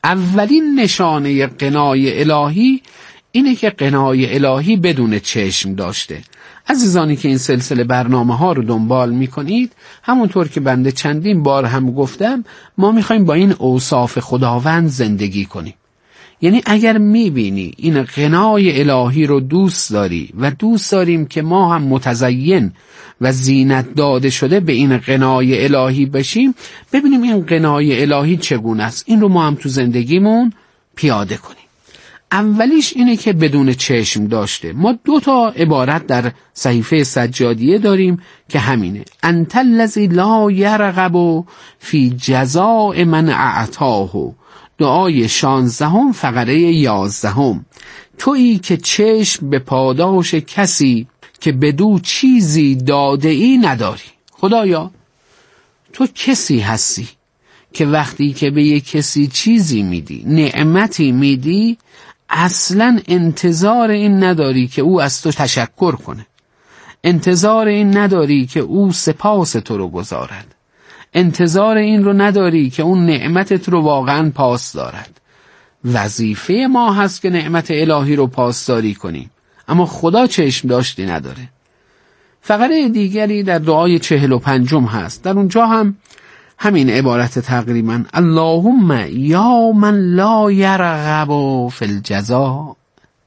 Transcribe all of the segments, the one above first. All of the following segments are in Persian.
اولین نشانه غنای الهی اینه که غنای الهی بدون چشم داشته. عزیزانی که این سلسله برنامه ها رو دنبال میکنید، همونطور که بنده چندین بار هم گفتم، ما میخوایم با این اوصاف خداوند زندگی کنیم. یعنی اگر میبینی این غنای الهی رو دوست داری و دوست داریم که ما هم متزین و زینت داده شده به این غنای الهی بشیم، ببینیم این غنای الهی چگونه است، این رو ما هم تو زندگیمون پیاده کنیم. اولیش اینه که بدون چشم داشته. ما 2 عبارت در صحیفه سجادیه داریم که همینه: انت الذی لا یرغب فی جزاء من اعطاه، دعای 16 فقره 11. تویی که چشم به پاداش کسی که بدو چیزی داده ای نداری. خدایا تو کسی هستی که وقتی که به یک کسی چیزی میدی، نعمتی میدی، اصلا انتظار این نداری که او از تو تشکر کنه، انتظار این نداری که او سپاس تو رو گذارد، انتظار این رو نداری که اون نعمتت رو واقعا پاس دارد. وظیفه ما هست که نعمت الهی رو پاسداری کنیم، اما خدا چشم داشتی نداره. فقره دیگری در دعای 45 هست، در اونجا هم همین عبارت تقریبا: اللهم یا من لا یرغب فی الجزاء،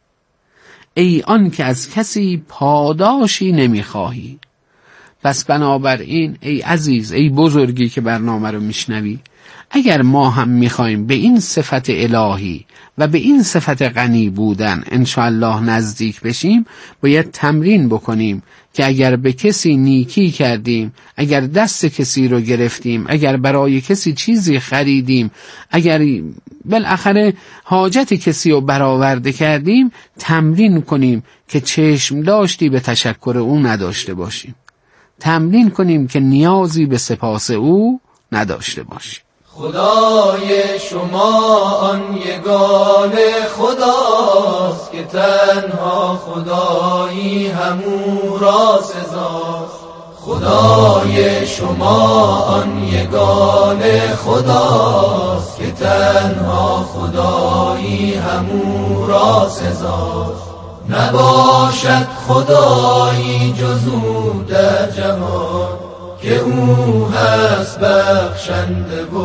ای آن که از کسی پاداشی نمیخواهی. پس بنابراین ای عزیز، ای بزرگی که برنامه رو میشنوی، اگر ما هم میخوایم به این صفت الهی و به این صفت غنی بودن انشاءالله نزدیک بشیم، باید تمرین بکنیم که اگر به کسی نیکی کردیم، اگر دست کسی رو گرفتیم، اگر برای کسی چیزی خریدیم، اگر بالاخره حاجت کسی رو برآورده کردیم، تمرین کنیم که چشم داشتی به تشکر او نداشته باشیم، تمرین کنیم که نیازی به سپاس او نداشته باشیم. خدای شما آن یگانه خداست که تنها خدایی همو را سزاست. خدای شما آن یگانه خداست که تنها خدایی همو را سزاست. نباشد خدایی جز او در جهان که او هست بخشنده و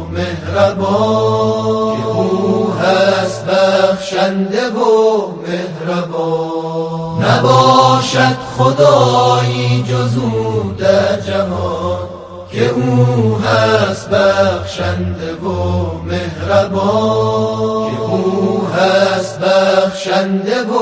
مهربان، که او هست بخشنده و مهربان. نباشد خدایی جز او در جهان که او هست بخشنده و مهربان، که او هست بخشنده و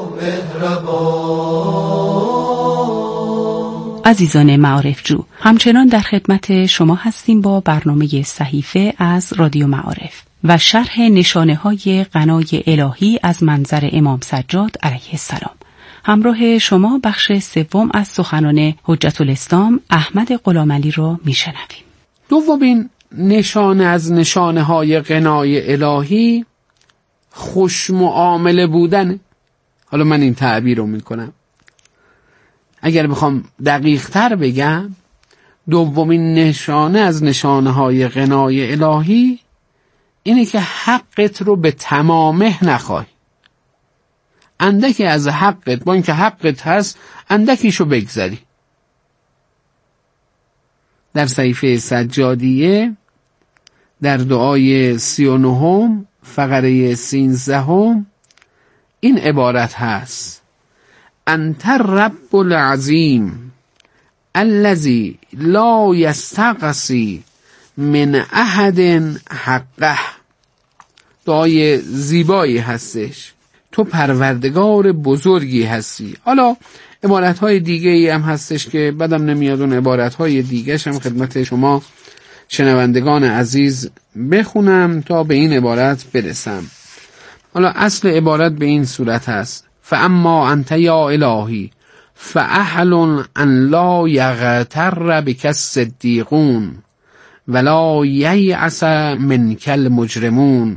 مهربان. عزیزان معارفجو، همچنان در خدمت شما هستیم با برنامه صحیفه از رادیو معارف و شرح نشانه‌های غنای الهی از منظر امام سجاد علیه السلام. همراه شما بخش 3 از سخنان حجت الاسلام احمد غلامعلی را میشنویم. دومین نشانه از نشانه‌های غنای الهی خوش معامله بودن. حالا من این تعبیر رو میکنم، اگر بخوام دقیق تر بگم، دومین نشانه از نشانه‌های غنای الهی اینه که حقت رو به تمامه نخوای. اندکی از حقت، با اینکه حقت هست، اندکیشو بگذری. در صحیفه سجادیه در دعای 39 فقره 13 این عبارت هست: انت الرب العظیم الذی لا یستقصی من احد حقه. دعای زیبایی هستش، تو پروردگار بزرگی هستی. حالا عبارت‌های دیگه‌ای هم هستش که بدم نمیاد اون عبارت‌های دیگه‌ش هم خدمت شما شنوندگان عزیز بخونم تا به این عبارت برسم. حالا اصل عبارت به این صورت هست: فاما انت یا الهی فاحل ان لا یغتر بک الصدیقون ولا ییأس منک المجرمون.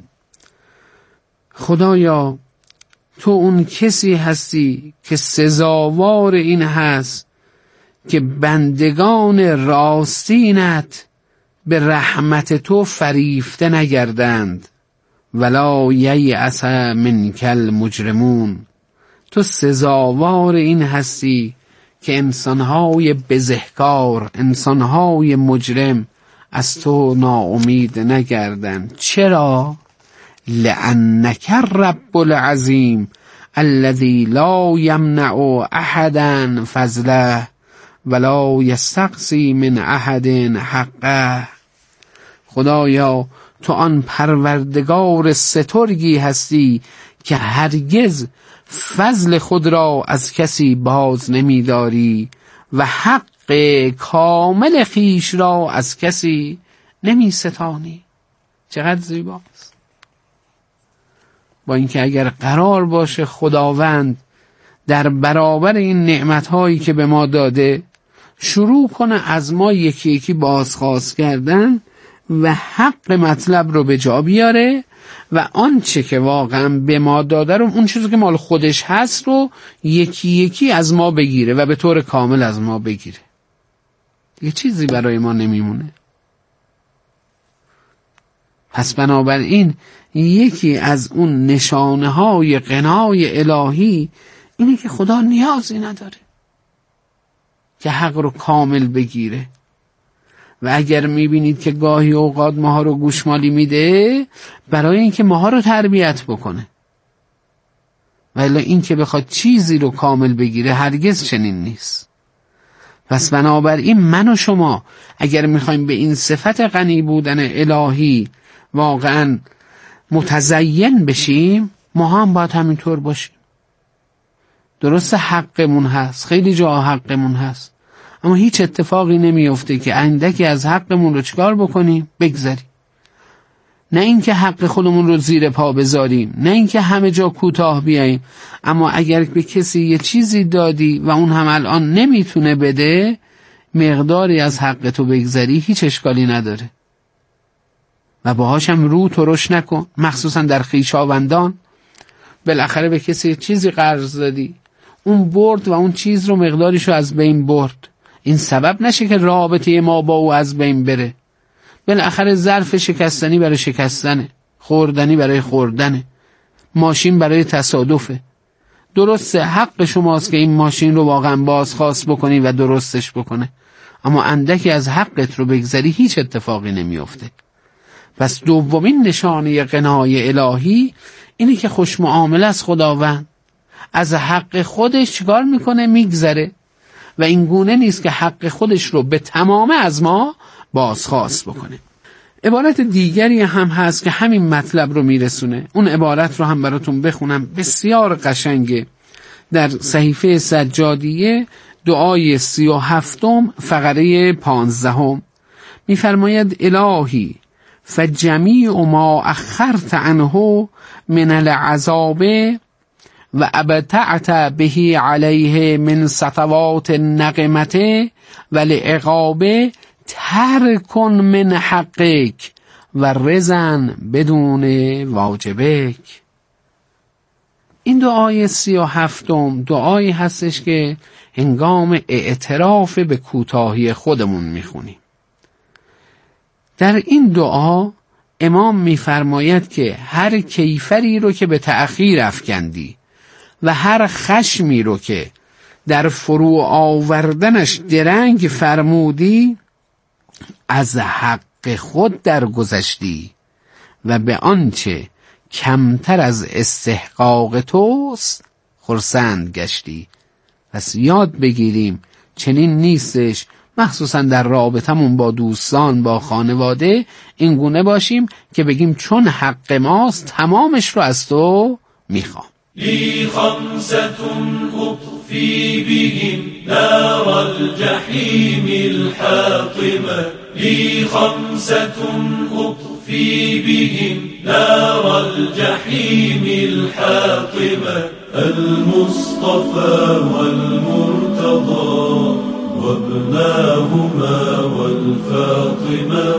خدایا تو اون کسی هستی که سزاوار این هست که بندگان راستینت به رحمت تو فریفته نگردند ولا ییأس منک المجرمون. تو سزاوار این هستی که انسانهای بزهکار، انسانهای مجرم از تو ناامید نگردند. چرا؟ لأنک الرب العظیم الذی لا یمنع احدا فضله ولا یستقصی من احد حقه. خدایا تو آن پروردگار سترگی هستی که هرگز فضل خود را از کسی باز نمی‌داری و حق کامل خیش را از کسی نمی‌ستانی. چقدر زیباست. با اینکه اگر قرار باشه خداوند در برابر این نعمت‌هایی که به ما داده شروع کنه از ما یکی یکی بازخواست کردن و حق مطلب رو به جا بیاره و آنچه که واقعا به ما داده رو، اون چیزی که مال خودش هست رو یکی یکی از ما بگیره و به طور کامل از ما بگیره، یه چیزی برای ما نمیمونه. پس بنابراین یکی از اون نشانه های غنای الهی اینه که خدا نیازی نداره که حق رو کامل بگیره. و اگر میبینید که گاهی اوقات ماها رو گوشمالی میده برای اینکه ماها رو تربیت بکنه، ولی این که بخواد چیزی رو کامل بگیره هرگز چنین نیست. پس بنابراین من و شما اگر میخوایم به این صفت غنی بودن الهی واقعا متزین بشیم، ما هم باید همینطور باشیم. درست حقمون هست، خیلی جا حقمون هست، اما هیچ اتفاقی نمیفته که اندکی از حقمون رو چکار بکنیم؟ بگذاریم. نه اینکه حق خودمون رو زیر پا بذاریم، نه اینکه همه جا کوتاه بیاییم، اما اگر به کسی یه چیزی دادی و اون هم الان نمیتونه بده، مقداری از حق تو بگذاری هیچ اشکالی نداره و باهاش هم رو ترش نکن. مخصوصا در خویشاوندان، بالاخره به کسی چیزی قرض دادی، اون برد و اون چیز رو مقداریشو از بین برد، این سبب نشه که رابطه ما با او از بین بره. بالاخره ظرف شکستنی برای شکستنه، خوردنی برای خوردنه، ماشین برای تصادفه. درسته حق شماست که این ماشین رو واقعا بازخواست بکنی و درستش بکنه، اما اندکی از حقت رو بگذاری هیچ اتفاقی نمیفته. پس دومین نشانه غنای الهی اینه که خوش معامله از خداوند، از حق خودش چیکار میکنه؟ میگذره و این گونه نیست که حق خودش رو به تمامه از ما بازخواست بکنه. عبارت دیگری هم هست که همین مطلب رو میرسونه. اون عبارت رو هم براتون بخونم، بسیار قشنگه. در صحیفه سجادیه دعای 37 فقره 15 میفرماید: الهی فجمیع ما اخرت عنه من العذاب و ابتعت به علیه من سطوات النقمه و العقاب ترک من حقک و رزن بدون واجبک. این دعای 37 دعایی هستش که هنگام اعتراف به کوتاهی خودمون میخونیم. در این دعا امام میفرماید که هر کیفری رو که به تأخیر افکندی و هر خشمی رو که در فرو آوردنش درنگ فرمودی، از حق خود درگذشتی و به آنچه کمتر از استحقاق توست خرسند گشتی. پس یاد بگیریم چنین نیستش، مخصوصا در رابطمون با دوستان، با خانواده، این گونه باشیم که بگیم چون حق ماست تمامش رو از تو میخوام. لی خمستون اطفی بهم نار الجحیم الحاطمه لی خمستون اطفی بهم نار الجحیم الحاطمه المصطفى والمرتضى وابناهما والفاطمة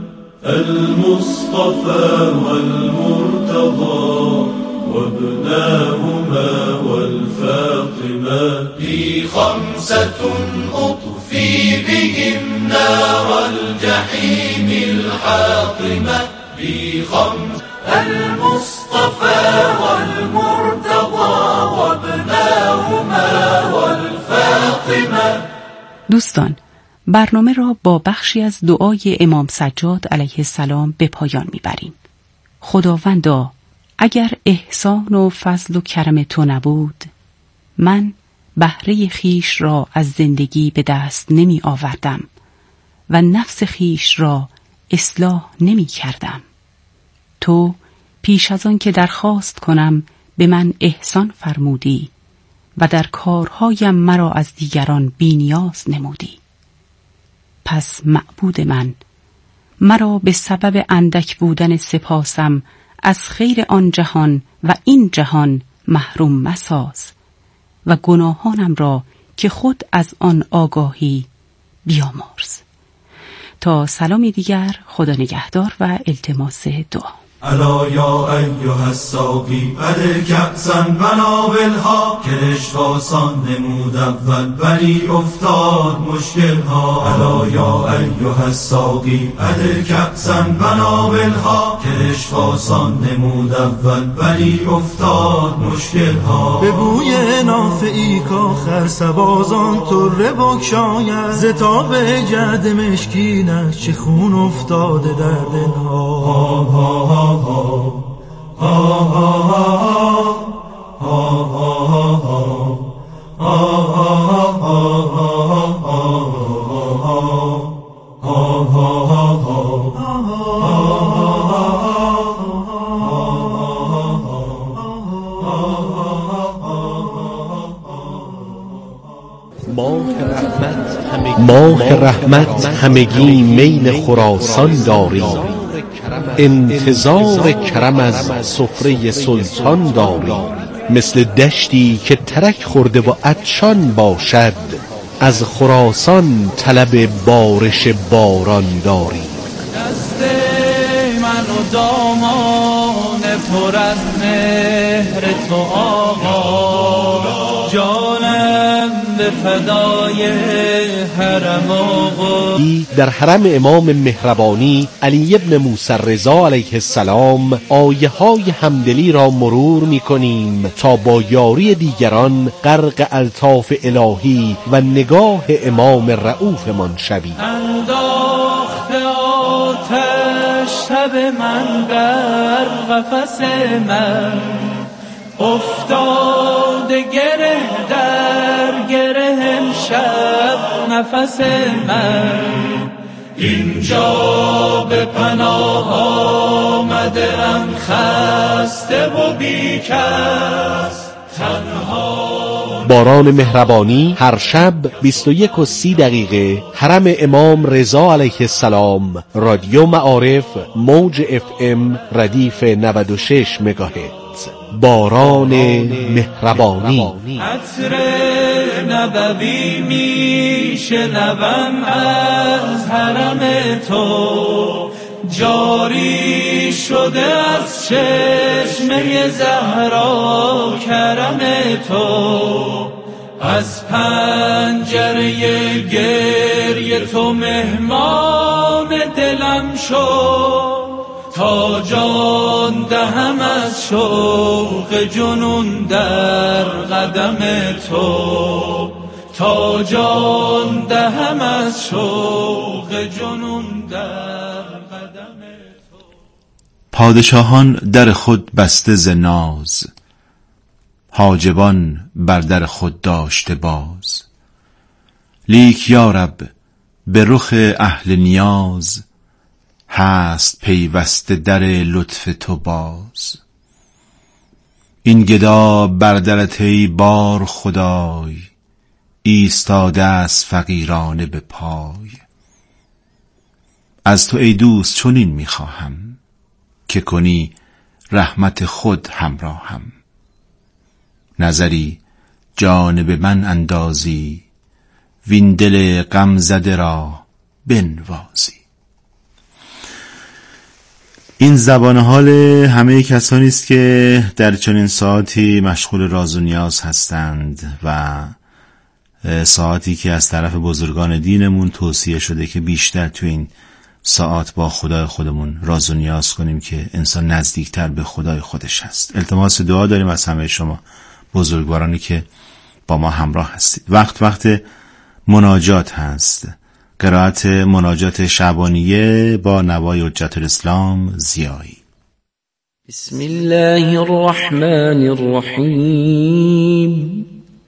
المصطفى والمرتضى وابناهما والفاطمة لي خمسة أطفي بهم نار الجحيم الحاطمة لي المصطفى والمرتضى وابناهما والفاطمة. دوستان، برنامه را با بخشی از دعای امام سجاد علیه السلام به پایان میبریم. خداوندا، اگر احسان و فضل و کرم تو نبود، من بهره خیش را از زندگی به دست نمی آوردم و نفس خیش را اصلاح نمی کردم. تو پیش از آن که درخواست کنم به من احسان فرمودی و در کارهایم مرا از دیگران بی‌نیاز نمودی. پس معبود من، مرا به سبب اندک بودن سپاسم از خیر آن جهان و این جهان محروم مساز و گناهانم را که خود از آن آگاهی بیامرز. تا سلامی دیگر، خدا نگهدار و التماس دعا. الا یا ایها الساقی بده کأسا بناولها، که اشخاصان نمود اول ولی افتاد مشکلها. الا یا ایها الساقی بده کأسا بناولها، که اشخاصان نمود اول ولی افتاد مشکلها. به بوی نافعی کاخر سبازان طره بگشاید، ز تاب جعد مشکینش چه خون افتاده در دلها. ماه رحمت همگی میل خراسان داریم، انتظار کرم از سفره سلطان داریم. مثل دشتی که ترک خورده و عطشان باشد، از خراسان طلب بارش باران داریم. دست من و دامان پر از مهر تو آقا، جانم به فدای حرم آقا. در حرم امام مهربانی علی ابن موسی رضا علیه السلام آیه های همدلی را مرور می کنیم تا با یاری دیگران غرق الطاف الهی و نگاه امام رؤوف من شویم. انداخته آتش شب من در قفس من، افتاده گره در گره امشب نفس من. اینجا به پناه آمده ام خسته و بیکس، تنها. باران مهربانی هر شب 21:30 حرم امام رضا علیه السلام، رادیو معارف، موج FM ردیف 96 مگاهرتز. باران مهربانی. عطر نبوی می شنوم از حرم تو، جاری شده از چشمه زهرا کرم تو. از پنجره گریه تو مهمان دلم شد، تا جان دهم از شوق جنون در قدم تو، تا جان دهم از شوق جنون در قدم تو. پادشاهان در خود بسته ز ناز، حاجبان بر در خود داشته باز. لیک یارب به رخ اهل نیاز، هست پیوسته در لطف تو باز. این گدا بر درت ای بار خدای، ایستاده از فقیرانه به پای. از تو ای دوست چنین میخواهم، که کنی رحمت خود همراهم. نظری جانب من اندازی، وین دل غم زده را بنوازی. این زبان حال همه کسانی است که در چنین ساعتی مشغول راز و نیاز هستند و ساعتی که از طرف بزرگان دینمون توصیه شده که بیشتر تو این ساعات با خدای خودمون راز و نیاز کنیم که انسان نزدیکتر به خدای خودش هست. التماس دعا داریم از همه شما بزرگوارانی که با ما همراه هستید. وقت مناجات هست. قرائت مناجات شعبانیه با نوای حجت الاسلام ضیایی. بسم الله الرحمن الرحیم.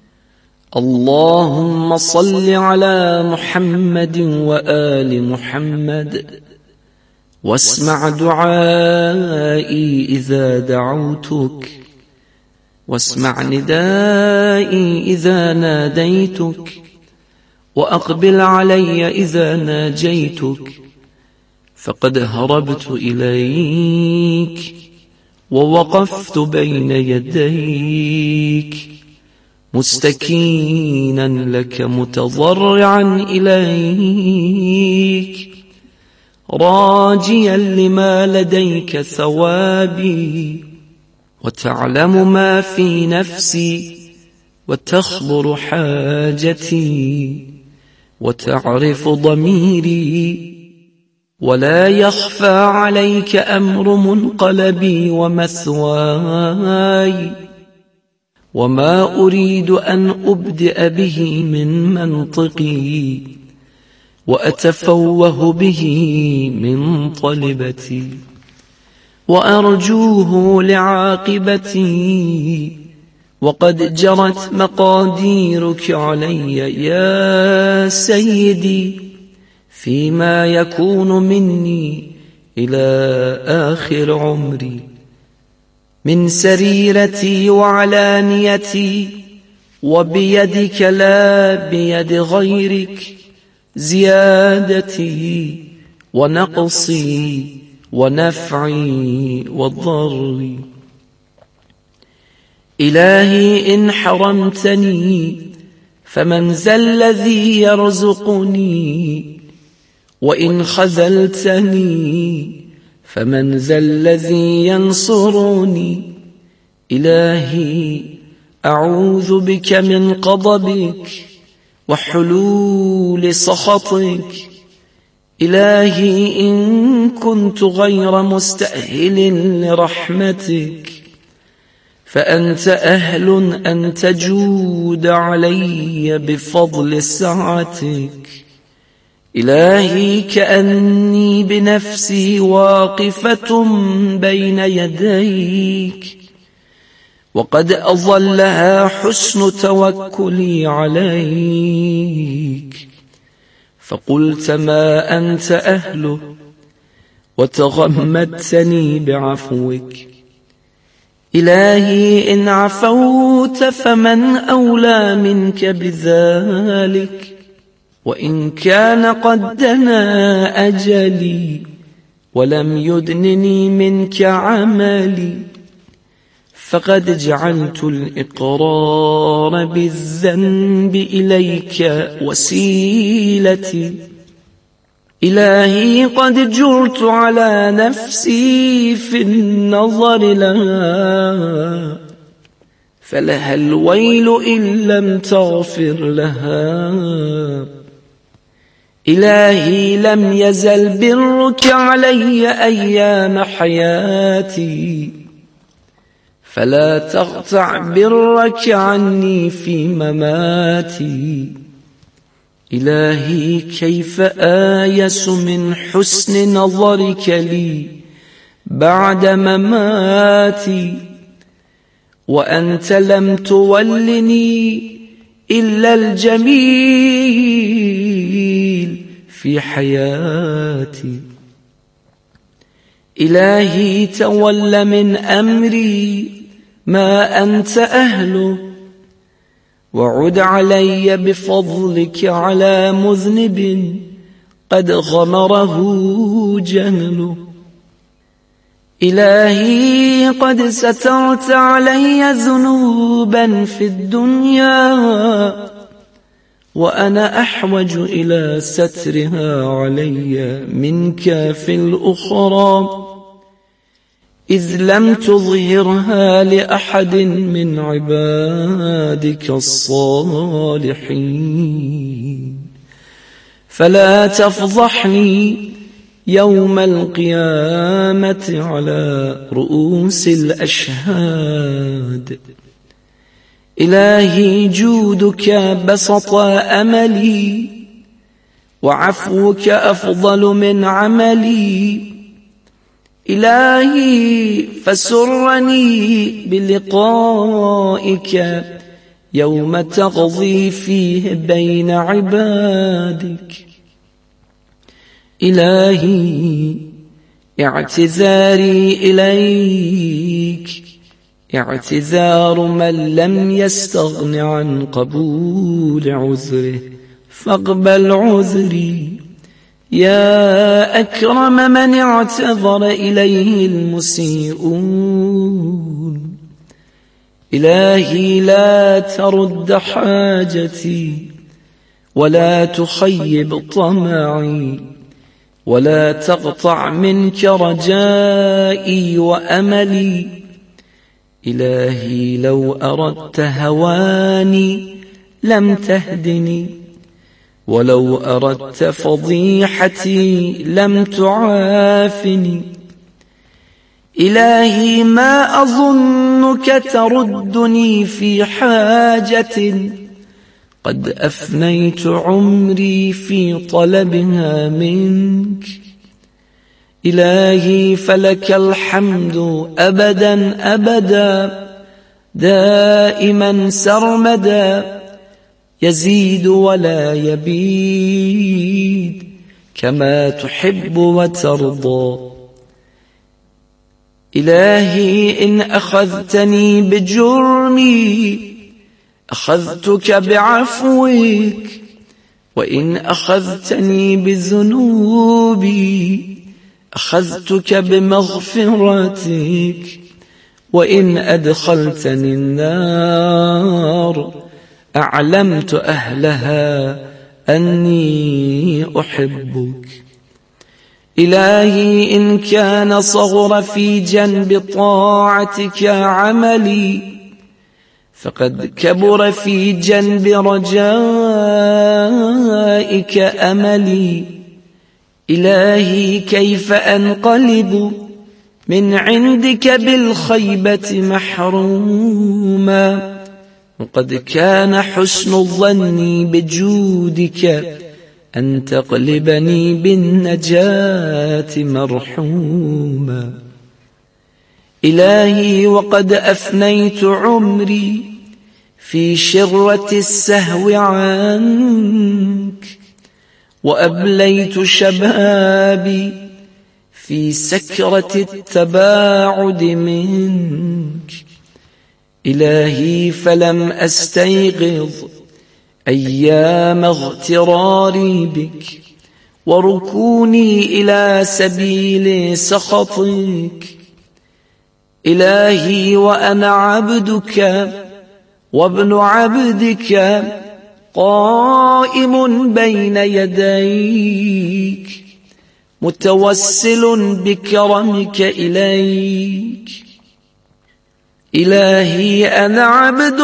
اللهم صل على محمد وآل محمد واسمع دعائي إذا دعوتك واسمع ندائي إذا ناديتك وأقبل علي إذا ناجيتك فقد هربت إليك ووقفت بين يديك مستكينا لك متضرعا إليك راجيا لما لديك ثوابي وتعلم ما في نفسي وتخبر حاجتي وتعرف ضميري ولا يخفى عليك أمر منقلبي ومثواي وما أريد أن أبدأ به من منطقي وأتفوه به من طلبتي وأرجوه لعاقبتي وقد جرت مقاديرك علي يا سيدي فيما يكون مني إلى آخر عمري من سريرتي وعلانيتي وبيدك لا بيد غيرك زيادتي ونقصي ونفعي وضري. إلهي إن حرمتني فمن ذا الذي يرزقني وإن خذلتني فمن ذا الذي ينصرني. إلهي أعوذ بك من غضبك وحلول سخطك. إلهي إن كنت غير مستأهل لرحمتك فأنت أهل أن تجود علي بفضل سعتك. إلهي كأني بنفسي واقفة بين يديك وقد أظلها حسن توكلي عليك فقلت ما أنت أهله وتغمدتني بعفوك. إلهي إن عفوت فمن أولى منك بذلك وإن كان قد دنا أجلي ولم يدنني منك عملي فقد جعلت الإقرار بالذنب إليك وسيلتي. إلهي قد جرت على نفسي في النظر لها فلها الويل إن لم تغفر لها. إلهي لم يزل برك علي أيام حياتي فلا تقطع برك عني في مماتي. إلهي كيف آيس من حسن نظرك لي بعد مماتي وأنت لم تولني إلا الجميل في حياتي. إلهي تول من أمري ما أنت أهله وعد علي بفضلك على مذنب قد غمره جهله. إلهي قد سترت علي ذنوبا في الدنيا وأنا أحوج إلى سترها علي منك في الأخرى إذ لم تظهرها لأحد من عبادك الصالحين. فلا تفضحني يوم القيامة على رؤوس الأشهاد. إلهي جودك بسط أملي، وعفوك أفضل من عملي. إلهي فسرني بلقائك يوم تقضي فيه بين عبادك. إلهي اعتذاري إليك اعتذار من لم يستغن عن قبول عذره، فاقبل عذري يا أكرم من اعتذر إليه المسيئون. إلهي لا ترد حاجتي ولا تخيب طمعي، ولا تقطع منك رجائي وأملي. إلهي لو أردت هواني لم تهدني، ولو أردت فضيحتي لم تعافني. إلهي ما أظنك تردني في حاجة قد أفنيت عمري في طلبها منك. إلهي فلك الحمد أبدا أبدا دائما سرمدا، يزيد ولا يبيد كما تحب وترضى. إلهي إن أخذتني بجرمي أخذتك بعفوك، وإن أخذتني بذنوبي أخذتك بمغفرتك، وإن أدخلتني النار أعلمت أهلها أني أحبك. إلهي إن كان صغر في جنب طاعتك عملي، فقد كبر في جنب رجائك أملي. إلهي كيف أنقلب من عندك بالخيبة محروما، وقد كان حسن الظن بجودك أن تقلبني بالنجاة مرحوما. إلهي وقد أفنيت عمري في شرة السهو عنك، وأبليت شبابي في سكرة التباعد منك. إلهي فلم أستيقظ أيام اغتراري بك وركوني إلى سبيل سخطك. إلهي وأنا عبدك وابن عبدك قائم بين يديك متوسل بكرمك إليك. إلهي أنا عبد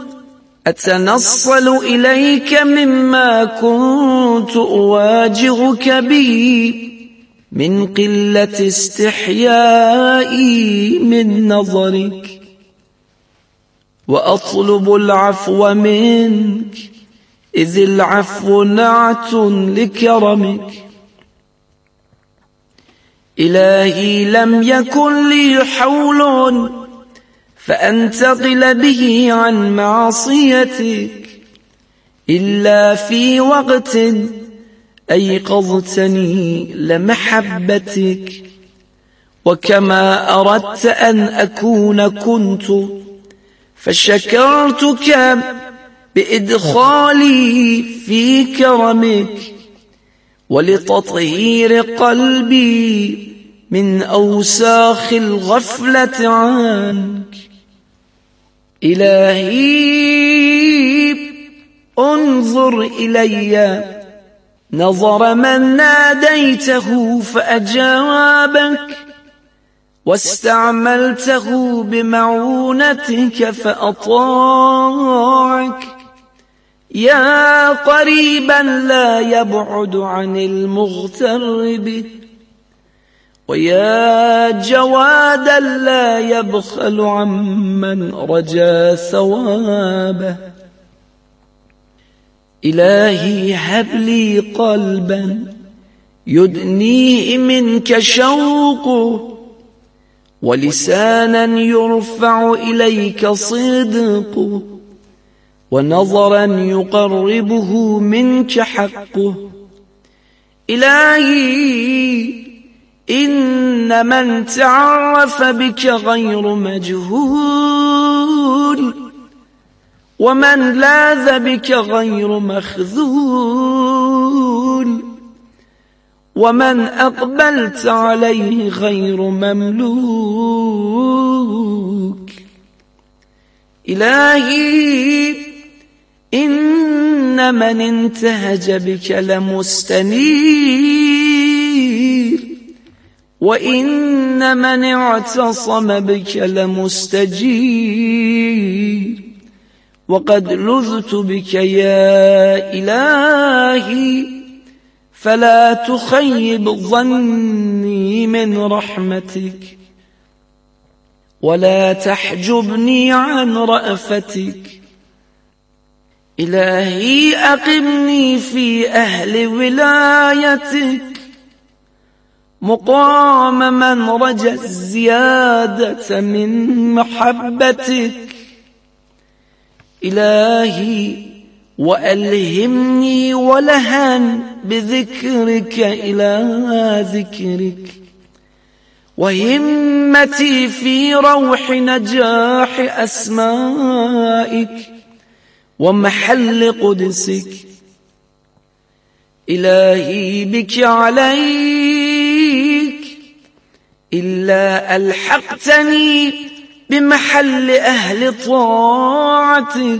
أتنصل إليك مما كنت أواجهك به من قلة استحيائي من نظرك، وأطلب العفو منك إذ العفو نعت لكرمك. إلهي لم يكن لي حول فأنتقل به عن معصيتك إلا في وقت أيقظتني لمحبتك، وكما أردت أن أكون كنت، فشكرتك بإدخالي في كرمك ولتطهير قلبي من أوساخ الغفلة عنك. إلهي انظر إلي نظر من ناديته فأجابك، واستعملته بمعونتك فأطاعك. يا قريبا لا يبعد عن المغتر به، ويا جوادا لا يبخل عمن رجا ثوابه. إلهي هب لي قلبا يدنيه منك شوقه، ولسانا يرفع إليك صدقه، ونظرا يقربه منك حقه. إلهي إن من تعرف بك غير مجهول، ومن لاذ بك غير مخذول، ومن أقبلت عليه غير مملوك. إلهي إن من انتهج بك لمستنير، وإن من اعتصم بك لمستجير، وقد لذت بك يا إلهي، فلا تخيب ظني من رحمتك، ولا تحجبني عن رأفتك. إلهي أقمني في أهل ولايتك، مقام من رجا الزيادة من محبتك. إلهي وألهمني ولها بذكرك إلى ذكرك، وهمتي في روح نجاح أسمائك ومحل قدسك. إلهي بك عليك، إلا ألحقتني بمحل أهل طاعتك،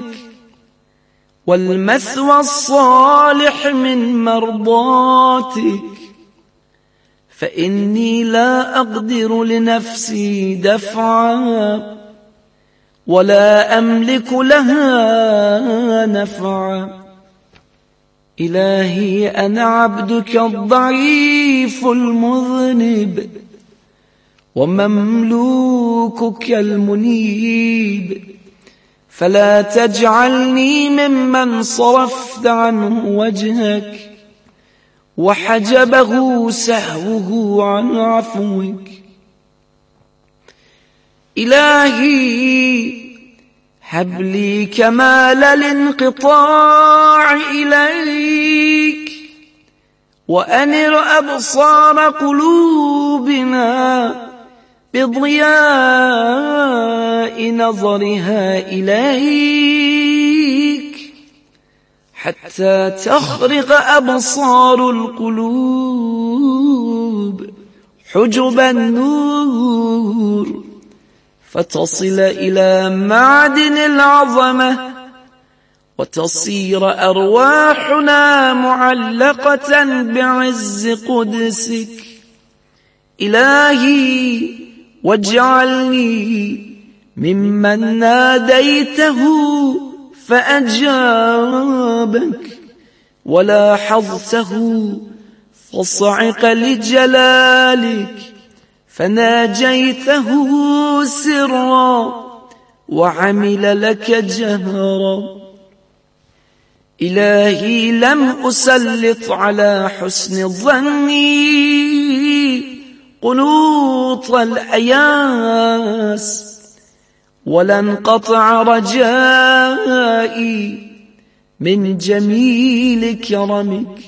والمثوى الصالح من مرضاتك، فإني لا أقدر لنفسي دفعا، ولا أملك لها نفعا. إلهي أنا عبدك الضعيف المذنب، ومملوكك المنيب، فلا تجعلني ممن صرفت عنه وجهك، وحجبه سهوه عن عفوك. إلهي هب لي كمال الانقطاع إليك، وأنر أبصار قلوبنا بضياء نظرها إليك، حتى تخرق أبصار القلوب حجب النور، فتصل إلى معدن العظمة، وتصير أرواحنا معلقة بعز قدسك. إلهي واجعلني ممن ناديته فأجابك، ولاحظته فصعق لجلالك فناجيته سرا وعمل لك جهرا. إلهي لم أسلط على حسن ظني قنوط الأياس، ولا انقطع رجائي من جميل كرمك.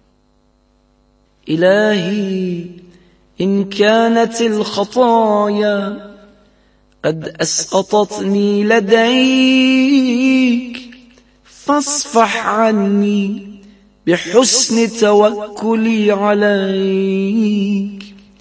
إلهي إن كانت الخطايا قد أسقطتني لديك، فاصفح عني بحسن توكلي عليك.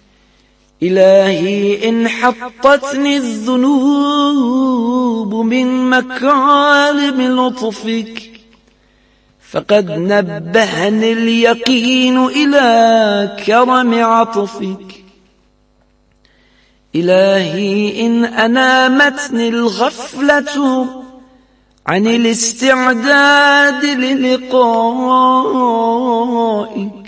إلهي إن حطتني الذنوب من مكارم لطفك، فقد نبهني اليقين إلى كرم عطفك. إلهي إن أنامتني الغفلة عن الاستعداد للقائك،